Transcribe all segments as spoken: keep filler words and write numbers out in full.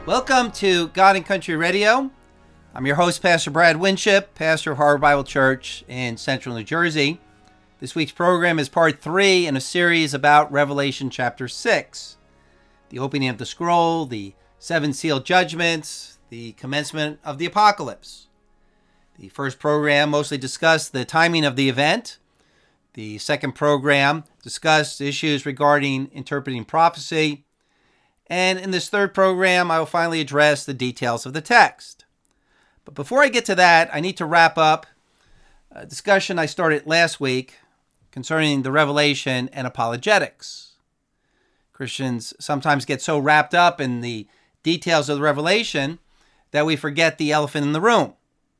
Welcome to God and Country Radio. I'm your host, Pastor Brad Winship, pastor of Harbor Bible Church in Central New Jersey. This week's program is part three in a series about Revelation chapter six, the opening of the scroll, the seven sealed judgments, the commencement of the apocalypse. The first program mostly discussed the timing of the event. The second program discussed issues regarding interpreting prophecy. And in this third program, I will finally address the details of the text. But before I get to that, I need to wrap up a discussion I started last week concerning the revelation and apologetics. Christians sometimes get so wrapped up in the details of the revelation that we forget the elephant in the room.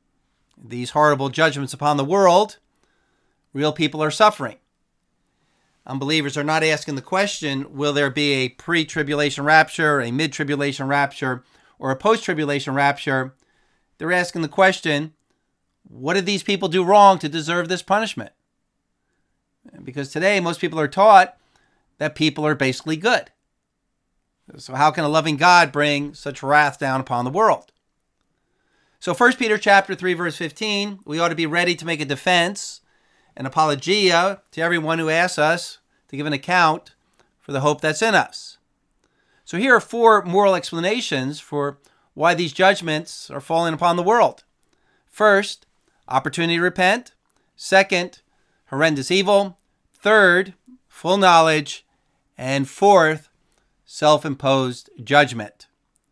These horrible judgments upon the world, real people are suffering. Unbelievers are not asking the question, will there be a pre-tribulation rapture, a mid-tribulation rapture, or a post-tribulation rapture? They're asking the question, what did these people do wrong to deserve this punishment? Because today, most people are taught that people are basically good. So how can a loving God bring such wrath down upon the world? So First Peter chapter three, verse fifteen, we ought to be ready to make a defense, an apologia to everyone who asks us to give an account for the hope that's in us. So here are four moral explanations for why these judgments are falling upon the world. First, opportunity to repent. Second, horrendous evil. Third, full knowledge. And fourth, self-imposed judgment.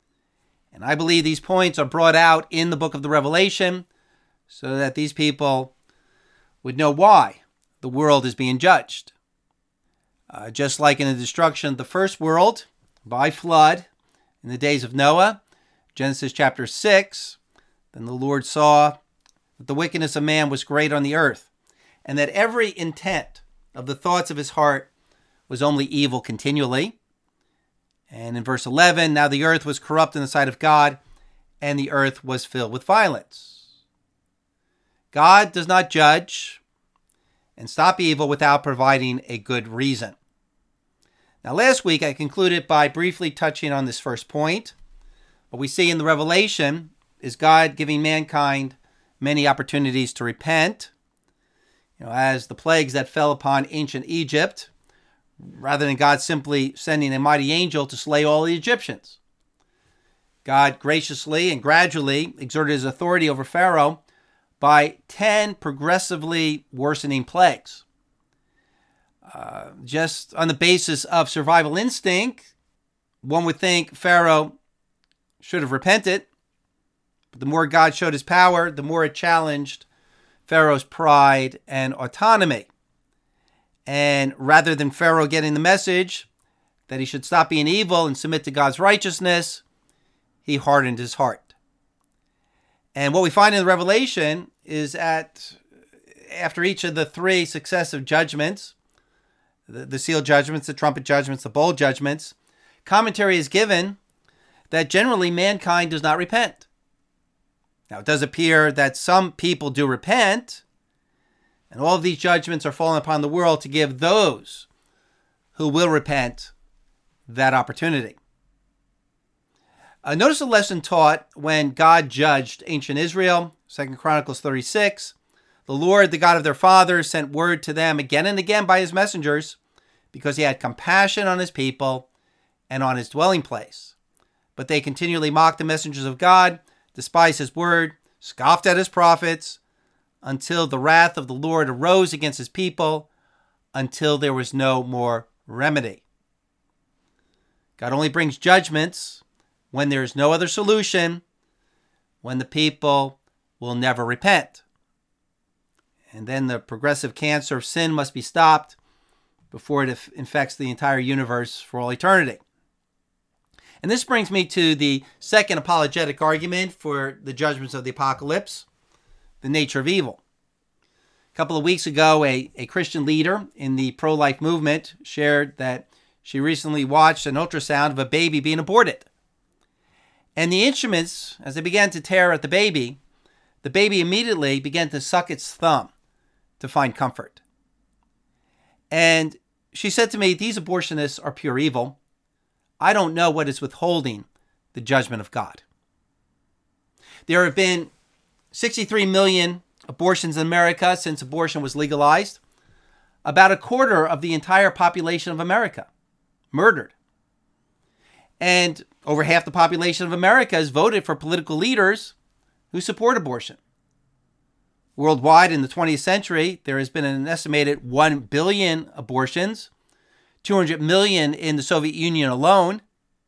And I believe these points are brought out in the book of the Revelation so that these people would know why the world is being judged. Uh, just like in the destruction of the first world by flood in the days of Noah, Genesis chapter six, then the Lord saw that the wickedness of man was great on the earth, and that every intent of the thoughts of his heart was only evil continually. And in verse eleven, now the earth was corrupt in the sight of God, and the earth was filled with violence. God does not judge and stop evil without providing a good reason. Now, last week I concluded by briefly touching on this first point. What we see in the Revelation is God giving mankind many opportunities to repent. You know, as the plagues that fell upon ancient Egypt, rather than God simply sending a mighty angel to slay all the Egyptians. God graciously and gradually exerted his authority over Pharaoh by ten progressively worsening plagues. Uh, just on the basis of survival instinct, one would think Pharaoh should have repented. But the more God showed his power, the more it challenged Pharaoh's pride and autonomy. And rather than Pharaoh getting the message that he should stop being evil and submit to God's righteousness, he hardened his heart. And what we find in the Revelation is that after each of the three successive judgments, the, the seal judgments, the trumpet judgments, the bowl judgments, commentary is given that generally mankind does not repent. Now, it does appear that some people do repent, and all of these judgments are falling upon the world to give those who will repent that opportunity. Uh, notice the lesson taught when God judged ancient Israel, Second Chronicles thirty-six. The Lord, the God of their fathers, sent word to them again and again by his messengers because he had compassion on his people and on his dwelling place. But they continually mocked the messengers of God, despised his word, scoffed at his prophets, until the wrath of the Lord arose against his people, until there was no more remedy. God only brings judgments when there is no other solution, when the people will never repent. And then the progressive cancer of sin must be stopped before it infects the entire universe for all eternity. And this brings me to the second apologetic argument for the judgments of the apocalypse, the nature of evil. A couple of weeks ago, a, a Christian leader in the pro-life movement shared that she recently watched an ultrasound of a baby being aborted. And the instruments, as they began to tear at the baby, the baby immediately began to suck its thumb to find comfort. And she said to me, these abortionists are pure evil. I don't know what is withholding the judgment of God. There have been sixty-three million abortions in America since abortion was legalized. About a quarter of the entire population of America murdered. And over half the population of America has voted for political leaders who support abortion. Worldwide in the twentieth century, there has been an estimated one billion abortions, two hundred million in the Soviet Union alone.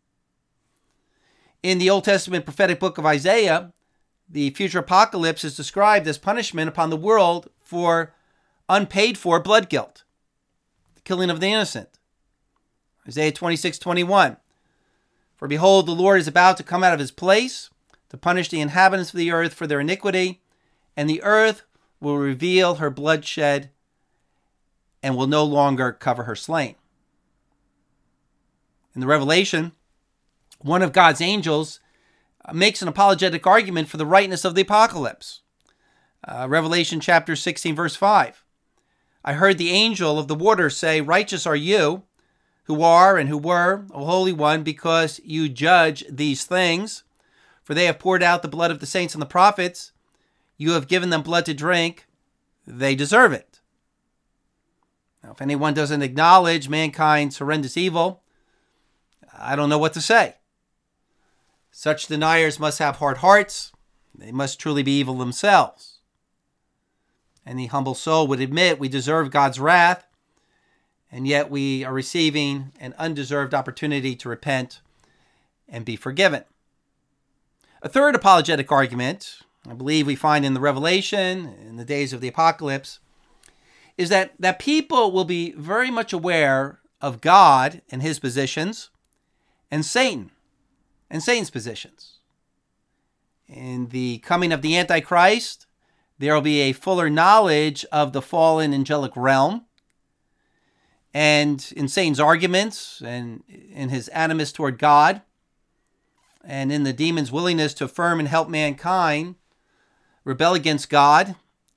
In the Old Testament prophetic book of Isaiah, the future apocalypse is described as punishment upon the world for unpaid for blood guilt, the killing of the innocent. Isaiah twenty-six twenty-one. For behold, the Lord is about to come out of his place to punish the inhabitants of the earth for their iniquity, and the earth will reveal her bloodshed and will no longer cover her slain. In the Revelation, one of God's angels makes an apologetic argument for the rightness of the apocalypse. Uh, Revelation chapter sixteen, verse five. I heard the angel of the waters say, righteous are you, who are and who were, O Holy One, because you judge these things. For they have poured out the blood of the saints and the prophets. You have given them blood to drink. They deserve it. Now, if anyone doesn't acknowledge mankind's horrendous evil, I don't know what to say. Such deniers must have hard hearts. They must truly be evil themselves. Any humble soul would admit we deserve God's wrath, and yet we are receiving an undeserved opportunity to repent and be forgiven. A third apologetic argument, I believe we find in the Revelation, in the days of the apocalypse, is that, that people will be very much aware of God and his positions, and Satan and Satan's positions. In the coming of the Antichrist, there will be a fuller knowledge of the fallen angelic realm, and in Satan's arguments, and in his animus toward God, and in the demon's willingness to affirm and help mankind rebel against God,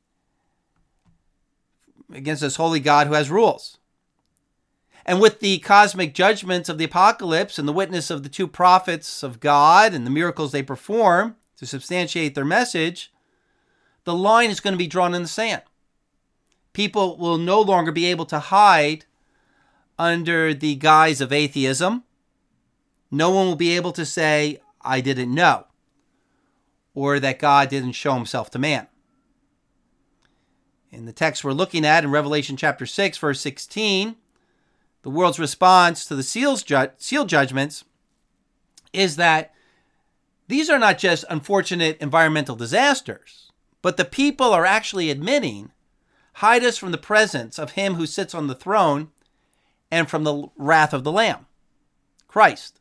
against this holy God who has rules. And with the cosmic judgments of the apocalypse and the witness of the two prophets of God and the miracles they perform to substantiate their message, the line is going to be drawn in the sand. People will no longer be able to hide under the guise of atheism. No one will be able to say, I didn't know, or that God didn't show himself to man. In the text we're looking at in Revelation chapter six, verse sixteen, the world's response to the seals ju- seal judgments is that these are not just unfortunate environmental disasters, but the people are actually admitting, hide us from the presence of him who sits on the throne and from the wrath of the Lamb, Christ.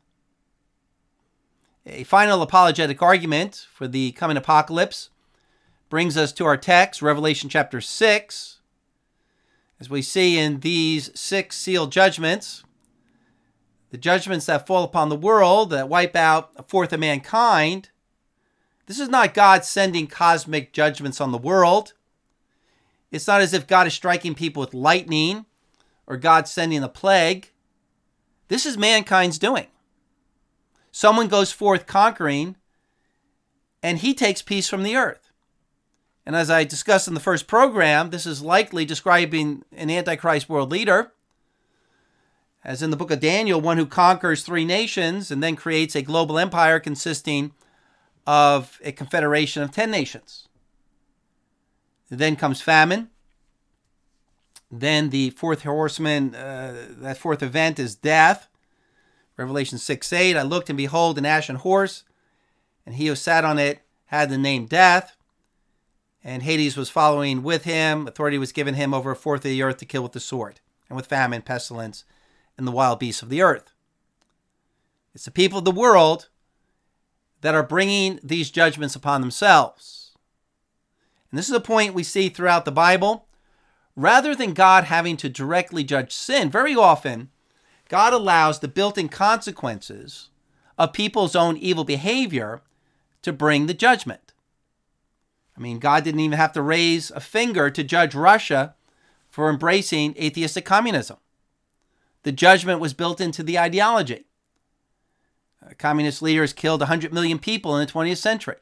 A final apologetic argument for the coming apocalypse brings us to our text, Revelation chapter six. As we see in these six seal judgments, the judgments that fall upon the world that wipe out a fourth of mankind, this is not God sending cosmic judgments on the world. It's not as if God is striking people with lightning or God sending a plague. This is mankind's doing. Someone goes forth conquering, and he takes peace from the earth. And as I discussed in the first program, this is likely describing an Antichrist world leader, as in the book of Daniel, one who conquers three nations and then creates a global empire consisting of a confederation of ten nations. Then comes famine. Then the fourth horseman, uh, that fourth event is death. Revelation six eight, I looked and behold an ashen horse, and he who sat on it had the name Death. And Hades was following with him. Authority was given him over a fourth of the earth to kill with the sword, and with famine, pestilence, and the wild beasts of the earth. It's the people of the world that are bringing these judgments upon themselves. And this is a point we see throughout the Bible. Rather than God having to directly judge sin, very often God allows the built-in consequences of people's own evil behavior to bring the judgment. I mean, God didn't even have to raise a finger to judge Russia for embracing atheistic communism. The judgment was built into the ideology. Communist leaders killed one hundred million people in the twentieth century.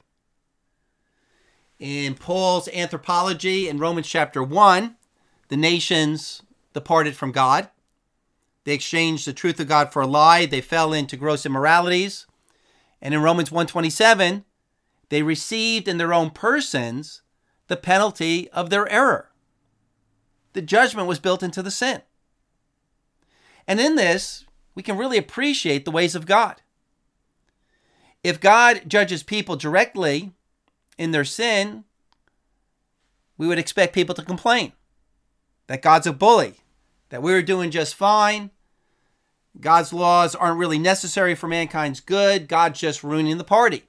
In Paul's anthropology in Romans chapter one, the nations departed from God. They exchanged the truth of God for a lie. They fell into gross immoralities. And in Romans one twenty-seven, they received in their own persons the penalty of their error. The judgment was built into the sin. And in this, we can really appreciate the ways of God. If God judges people directly in their sin, we would expect people to complain that God's a bully, that we're doing just fine. God's laws aren't really necessary for mankind's good. God's just ruining the party.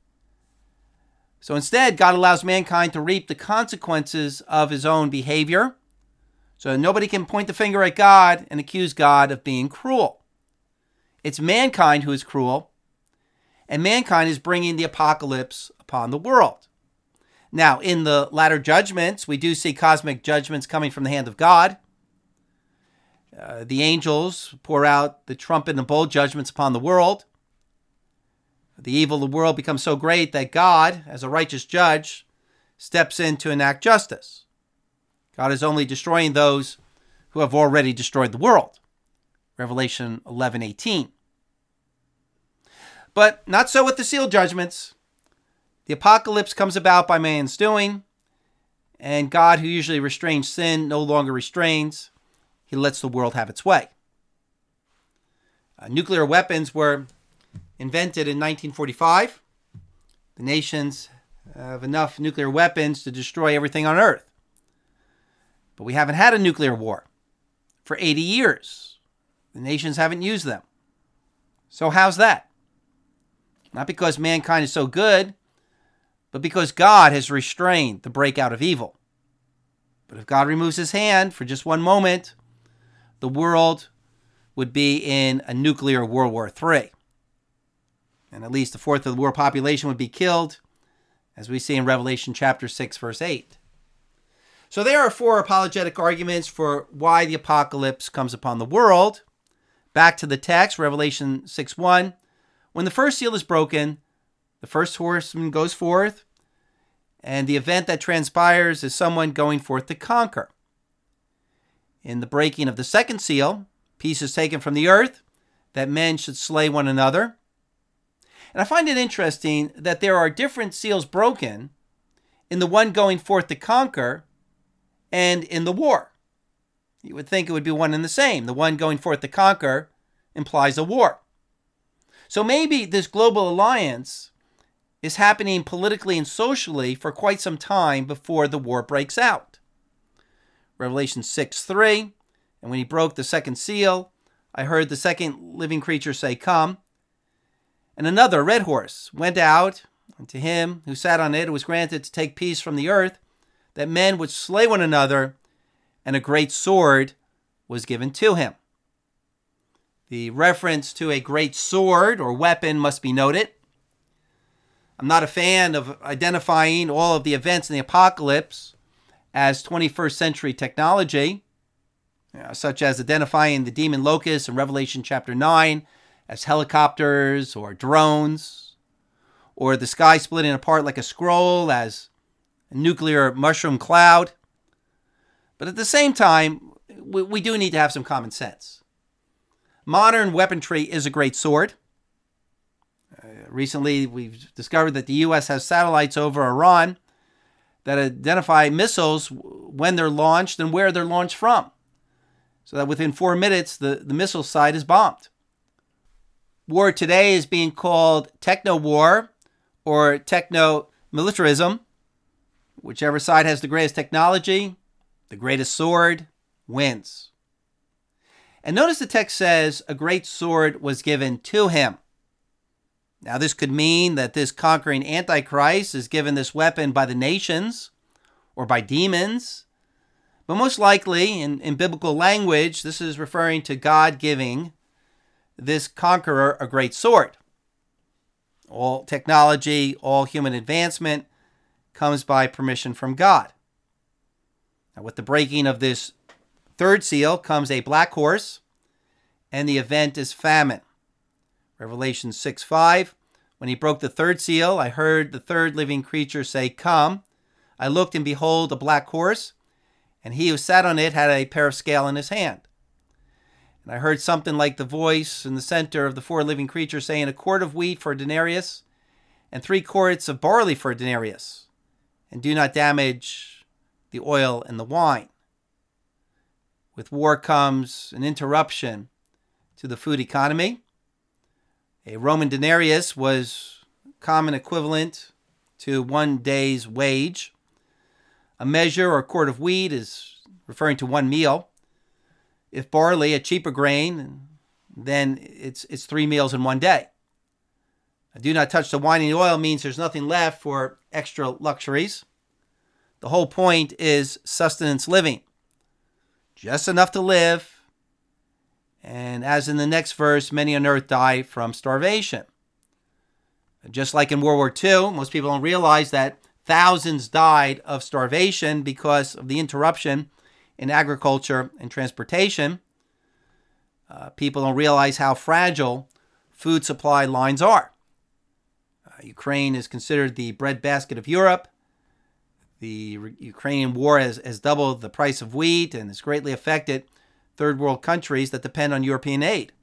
So instead, God allows mankind to reap the consequences of his own behavior. So nobody can point the finger at God and accuse God of being cruel. It's mankind who is cruel, and mankind is bringing the apocalypse upon the world. Now, in the latter judgments, we do see cosmic judgments coming from the hand of God. Uh, the angels pour out the trumpet and bowl judgments upon the world. The evil of the world becomes so great that God, as a righteous judge, steps in to enact justice. God is only destroying those who have already destroyed the world. Revelation eleven eighteen. But not so with the seal judgments. The apocalypse comes about by man's doing, and God, who usually restrains sin, no longer restrains. He lets the world have its way. Uh, nuclear weapons were invented in nineteen forty-five. The nations have enough nuclear weapons to destroy everything on Earth. But we haven't had a nuclear war for eighty years. The nations haven't used them. So how's that? Not because mankind is so good, but because God has restrained the breakout of evil. But if God removes his hand for just one moment, the world would be in a nuclear World War Three. And at least a fourth of the world population would be killed, as we see in Revelation chapter six, verse eight. So there are four apologetic arguments for why the apocalypse comes upon the world. Back to the text, Revelation six one. When the first seal is broken, the first horseman goes forth, and the event that transpires is someone going forth to conquer. In the breaking of the second seal, peace is taken from the earth, that men should slay one another. And I find it interesting that there are different seals broken in the one going forth to conquer and in the war. You would think it would be one and the same. The one going forth to conquer implies a war. So maybe this global alliance is happening politically and socially for quite some time before the war breaks out. Revelation six three, and when he broke the second seal, I heard the second living creature say, "Come." And another, a red horse, went out, and to him who sat on it, it was granted to take peace from the earth, that men would slay one another, and a great sword was given to him. The reference to a great sword or weapon must be noted. I'm not a fan of identifying all of the events in the apocalypse as twenty-first century technology, you know, such as identifying the demon locusts in Revelation chapter nine as helicopters or drones, or the sky splitting apart like a scroll as a nuclear mushroom cloud. But at the same time, we, we do need to have some common sense. Modern weaponry is a great sword. Uh, recently, we've discovered that the U S has satellites over Iran that identify missiles when they're launched and where they're launched from, so that within four minutes, the, the missile site is bombed. War today is being called techno-war or techno-militarism. Whichever side has the greatest technology, the greatest sword, wins. And notice the text says, a great sword was given to him. Now, this could mean that this conquering Antichrist is given this weapon by the nations or by demons. But most likely, in, in biblical language, this is referring to God giving this conqueror a great sword. All technology, all human advancement comes by permission from God. Now, with the breaking of this third seal comes a black horse, and the event is famine. Revelation six five, when he broke the third seal, I heard the third living creature say, "Come." I looked, and behold, a black horse, and he who sat on it had a pair of scales in his hand. And I heard something like the voice in the center of the four living creatures saying, "A quart of wheat for a denarius, and three quarts of barley for a denarius, and do not damage the oil and the wine." With war comes an interruption to the food economy. A Roman denarius was common equivalent to one day's wage. A measure or quart of wheat is referring to one meal. If barley, a cheaper grain, then it's it's three meals in one day. Do not touch the wine and the oil means there's nothing left for extra luxuries. The whole point is sustenance living. Just enough to live. And as in the next verse, many on earth die from starvation. Just like in World War Two, most people don't realize that thousands died of starvation because of the interruption in agriculture and transportation. Uh, people don't realize how fragile food supply lines are. Uh, Ukraine is considered the breadbasket of Europe. The Re- Ukrainian war has, has doubled the price of wheat and has greatly affected third world countries that depend on European aid.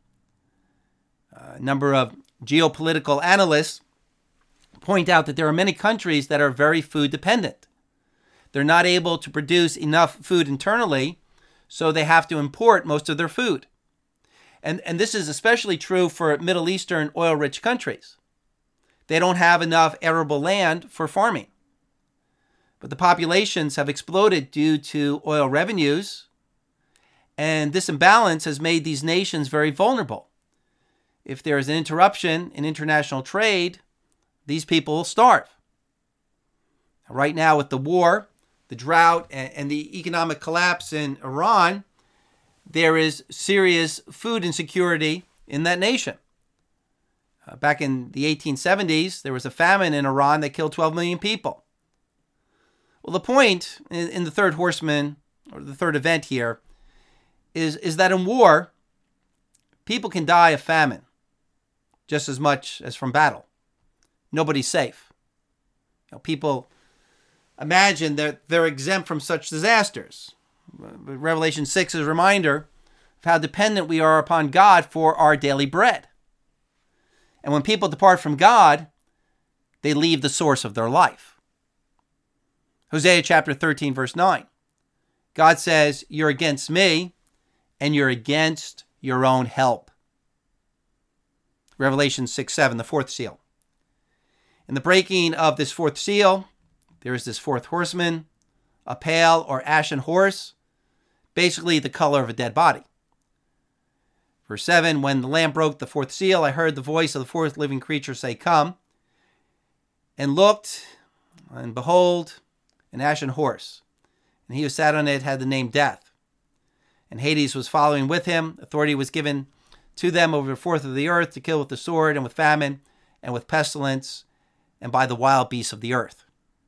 Uh, a number of geopolitical analysts point out that there are many countries that are very food dependent. They're not able to produce enough food internally, so they have to import most of their food. And, and this is especially true for Middle Eastern oil-rich countries. They don't have enough arable land for farming. But the populations have exploded due to oil revenues, and this imbalance has made these nations very vulnerable. If there is an interruption in international trade, these people will starve. Right now, with the war, the drought, and the economic collapse in Iran, there is serious food insecurity in that nation. Uh, back in the eighteen seventies, there was a famine in Iran that killed twelve million people. Well, the point in, in the third horseman, or the third event here, is, is that in war, people can die of famine just as much as from battle. Nobody's safe. You know, people imagine that they're exempt from such disasters. But Revelation six is a reminder of how dependent we are upon God for our daily bread. And when people depart from God, they leave the source of their life. Hosea chapter thirteen, verse nine. God says, "You're against me, and you're against your own help." Revelation six seven, the fourth seal. In the breaking of this fourth seal, there is this fourth horseman, a pale or ashen horse, basically the color of a dead body. Verse seven, when the Lamb broke the fourth seal, I heard the voice of the fourth living creature say, "Come," and looked, and behold, an ashen horse, and he who sat on it had the name Death. And Hades was following with him. Authority was given to them over a fourth of the earth to kill with the sword and with famine and with pestilence and by the wild beasts of the earth.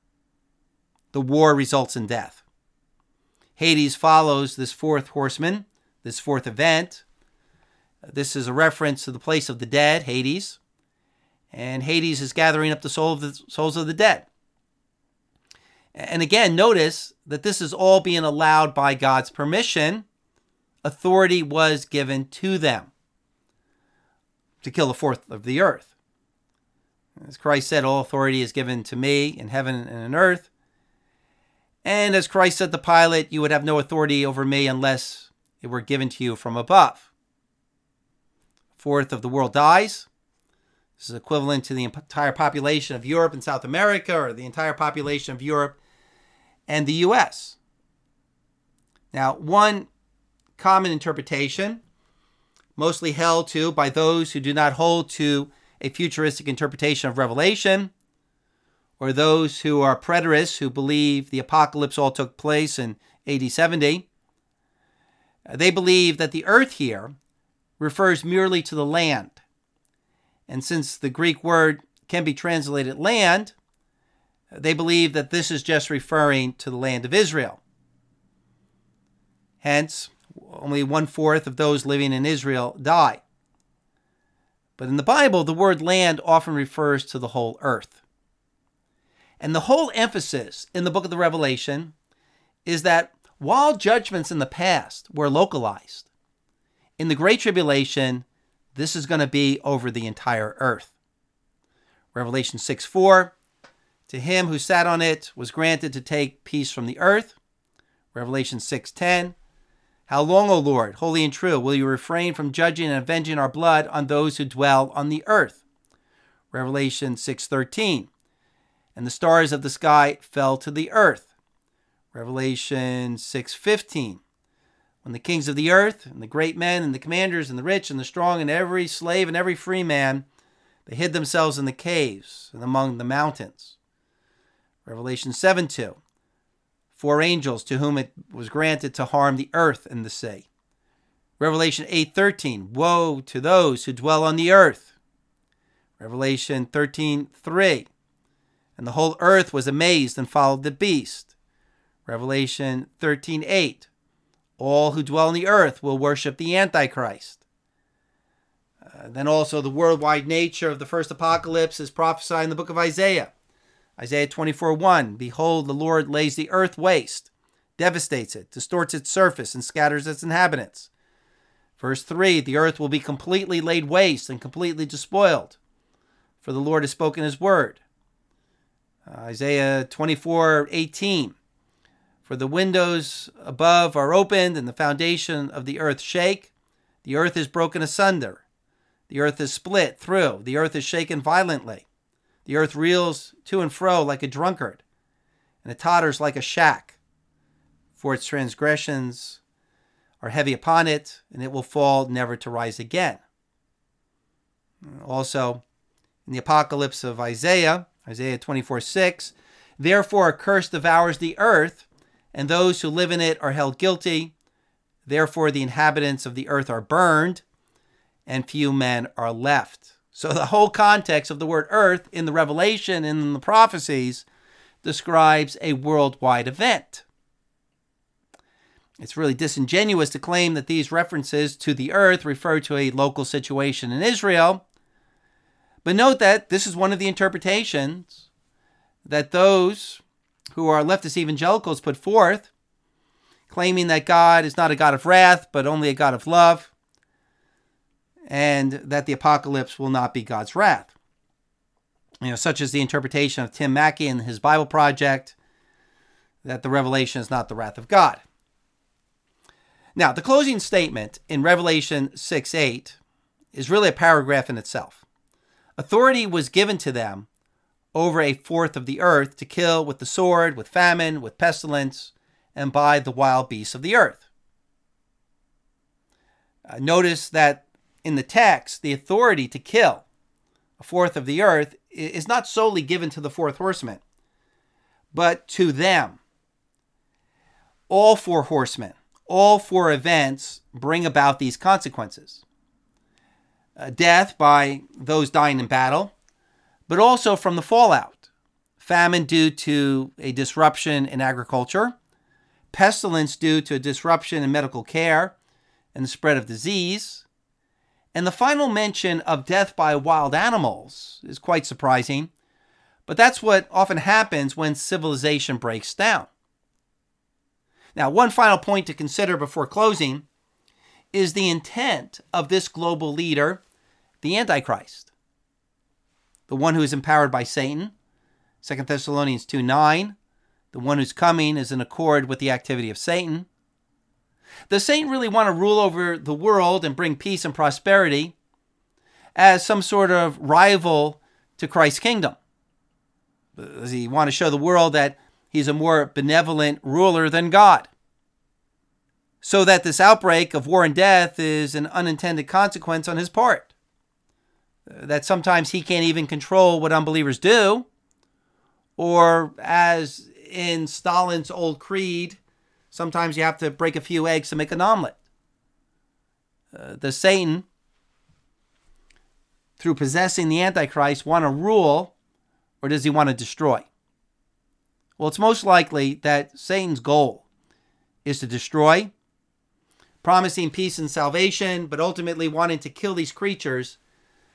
The war results in death. Hades follows this fourth horseman, this fourth event. This is a reference to the place of the dead, Hades. And Hades is gathering up the soul of the souls of the dead. And again, notice that this is all being allowed by God's permission. Authority was given to them to kill the fourth of the earth. As Christ said, all authority is given to me in heaven and in earth. And as Christ said to Pilate, you would have no authority over me unless it were given to you from above. A fourth of the world dies. This is equivalent to the entire population of Europe and South America, or the entire population of Europe and the U S. Now, one common interpretation, mostly held to by those who do not hold to a futuristic interpretation of Revelation, or those who are preterists who believe the apocalypse all took place in A D seventy, they believe that the earth here refers merely to the land. And since the Greek word can be translated land, they believe that this is just referring to the land of Israel. Hence, only one-fourth of those living in Israel die. But in the Bible, the word land often refers to the whole earth. And the whole emphasis in the book of the Revelation is that while judgments in the past were localized, in the Great Tribulation, this is going to be over the entire earth. Revelation six four, to him who sat on it was granted to take peace from the earth. Revelation six ten, how long, O Lord, holy and true, will you refrain from judging and avenging our blood on those who dwell on the earth? Revelation six thirteen, and the stars of the sky fell to the earth. Revelation six fifteen, when the kings of the earth and the great men and the commanders and the rich and the strong and every slave and every free man, they hid themselves in the caves and among the mountains. Revelation seven two, four angels to whom it was granted to harm the earth and the sea. Revelation eight thirteen, woe to those who dwell on the earth. Revelation thirteen three, and the whole earth was amazed and followed the beast. Revelation thirteen eight, all who dwell on the earth will worship the Antichrist. Uh, then also the worldwide nature of the first apocalypse is prophesied in the book of Isaiah. Isaiah twenty-four one, behold, the Lord lays the earth waste, devastates it, distorts its surface, and scatters its inhabitants. Verse three, the earth will be completely laid waste and completely despoiled, for the Lord has spoken his word. Uh, Isaiah twenty-four eighteen, for the windows above are opened and the foundation of the earth shake. The earth is broken asunder. The earth is split through. The earth is shaken violently. The earth reels to and fro like a drunkard, and it totters like a shack. For its transgressions are heavy upon it, and it will fall never to rise again. Also, in the apocalypse of Isaiah, Isaiah twenty-four six, therefore a curse devours the earth, and those who live in it are held guilty. Therefore the inhabitants of the earth are burned, and few men are left. So the whole context of the word earth in the Revelation and in the prophecies describes a worldwide event. It's really disingenuous to claim that these references to the earth refer to a local situation in Israel. But note that this is one of the interpretations that those who are leftist evangelicals put forth, claiming that God is not a God of wrath, but only a God of love, and that the apocalypse will not be God's wrath. You know, such as the interpretation of Tim Mackie and his Bible Project, that the revelation is not the wrath of God. Now, the closing statement in Revelation six eight is really a paragraph in itself. Authority was given to them over a fourth of the earth to kill with the sword, with famine, with pestilence, and by the wild beasts of the earth. Uh, notice that in the text, the authority to kill a fourth of the earth is not solely given to the fourth horseman, but to them. All four horsemen, all four events bring about these consequences. Uh, death by those dying in battle, but also from the fallout. Famine due to a disruption in agriculture, pestilence due to a disruption in medical care and the spread of disease. And the final mention of death by wild animals is quite surprising, but that's what often happens when civilization breaks down. Now, one final point to consider before closing is the intent of this global leader, the Antichrist, the one who is empowered by Satan, Second Thessalonians two nine, the one who's coming is in accord with the activity of Satan. Does Satan really want to rule over the world and bring peace and prosperity as some sort of rival to Christ's kingdom? Does he want to show the world that he's a more benevolent ruler than God? So that this outbreak of war and death is an unintended consequence on his part. That sometimes he can't even control what unbelievers do. Or as in Stalin's old creed, sometimes you have to break a few eggs to make an omelet. Uh, does Satan, through possessing the Antichrist, want to rule, or does he want to destroy? Well, it's most likely that Satan's goal is to destroy, promising peace and salvation, but ultimately wanting to kill these creatures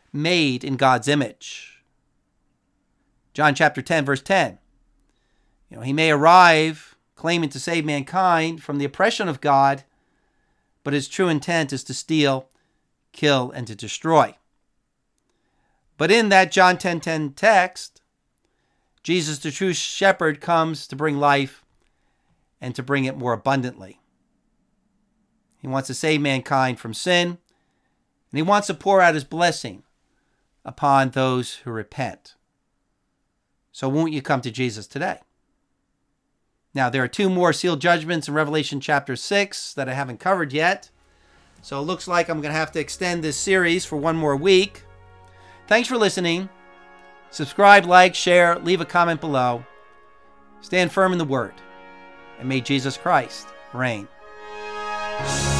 made in God's image. John chapter ten, verse ten. You know, he may arrive claiming to save mankind from the oppression of God, but his true intent is to steal, kill, and to destroy. But in that John ten ten text, Jesus, the true shepherd, comes to bring life and to bring it more abundantly. He wants to save mankind from sin, and he wants to pour out his blessing upon those who repent. So won't you come to Jesus today? Now, there are two more sealed judgments in Revelation chapter six that I haven't covered yet. So it looks like I'm going to have to extend this series for one more week. Thanks for listening. Subscribe, like, share, leave a comment below. Stand firm in the Word, and may Jesus Christ reign.